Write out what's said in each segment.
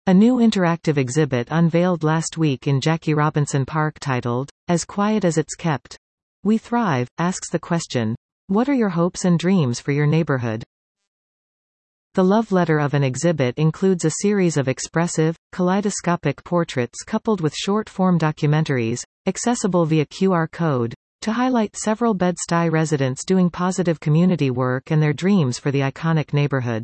A new interactive exhibit unveiled last week in Jackie Robinson Park titled, As Quiet as It's Kept. We Thrive, asks the question, what are your hopes and dreams for your neighborhood? The love letter of an exhibit includes a series of expressive, kaleidoscopic portraits coupled with short-form documentaries, accessible via QR code, to highlight several Bed-Stuy residents doing positive community work and their dreams for the iconic neighborhood.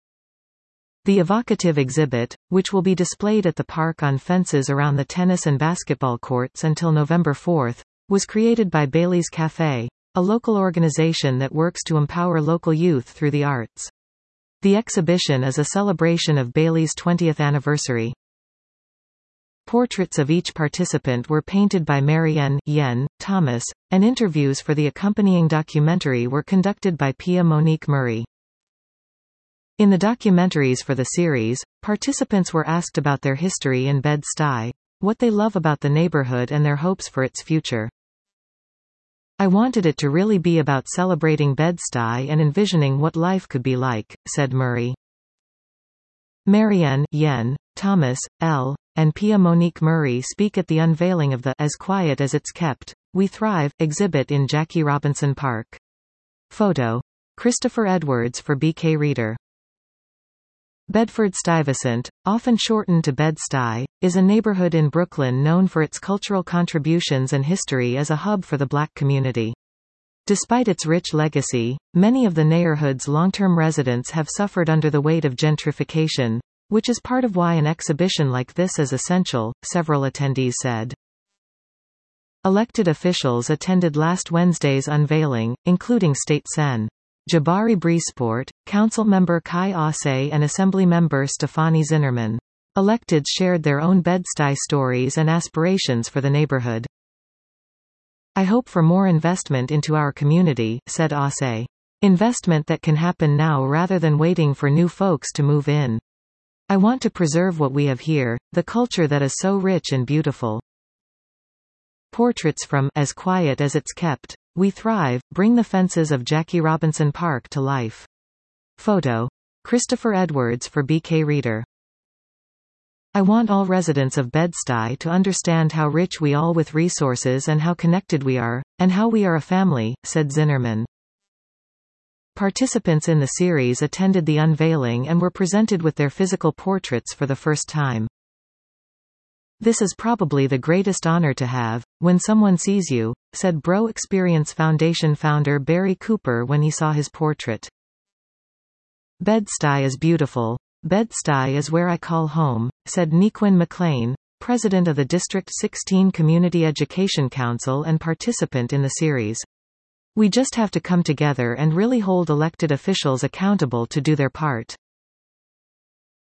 The evocative exhibit, which will be displayed at the park on fences around the tennis and basketball courts until November 4, was created by Bailey's Cafe, a local organization that works to empower local youth through the arts. The exhibition is a celebration of Bailey's 20th anniversary. Portraits of each participant were painted by Marianne Yen Thomas, and interviews for the accompanying documentary were conducted by Pia Monique Murray. In the documentaries for the series, participants were asked about their history in Bed-Stuy, what they love about the neighborhood and their hopes for its future. I wanted it to really be about celebrating Bed-Stuy and envisioning what life could be like, said Murray. Marianne Yen Thomas, L., and Pia Monique Murray speak at the unveiling of the As Quiet as It's Kept. We Thrive exhibit in Jackie Robinson Park. Photo. Christopher Edwards for BK Reader. Bedford-Stuyvesant, often shortened to Bed-Stuy, is a neighborhood in Brooklyn known for its cultural contributions and history as a hub for the Black community. Despite its rich legacy, many of the neighborhood's long-term residents have suffered under the weight of gentrification, which is part of why an exhibition like this is essential, several attendees said. Elected officials attended last Wednesday's unveiling, including State Sen. Jabari Briesport, Councilmember Kai Ase and Assemblymember Stefani Zinnerman. Electeds shared their own Bed-Stuy stories and aspirations for the neighborhood. I hope for more investment into our community, said Ase. Investment that can happen now rather than waiting for new folks to move in. I want to preserve what we have here, the culture that is so rich and beautiful. Portraits from As Quiet as It's Kept. We Thrive bring the fences of Jackie Robinson Park to life. Photo. Christopher Edwards for BK Reader. I want all residents of Bed-Stuy to understand how rich we all with resources and how connected we are, and how we are a family, said Zinnerman. Participants in the series attended the unveiling and were presented with their physical portraits for the first time. This is probably the greatest honor to have, when someone sees you, said Bro Experience Foundation founder Barry Cooper when he saw his portrait. Bed-Stuy is beautiful. Bed-Stuy is where I call home, said Nequin McLean, president of the District 16 Community Education Council and participant in the series. We just have to come together and really hold elected officials accountable to do their part.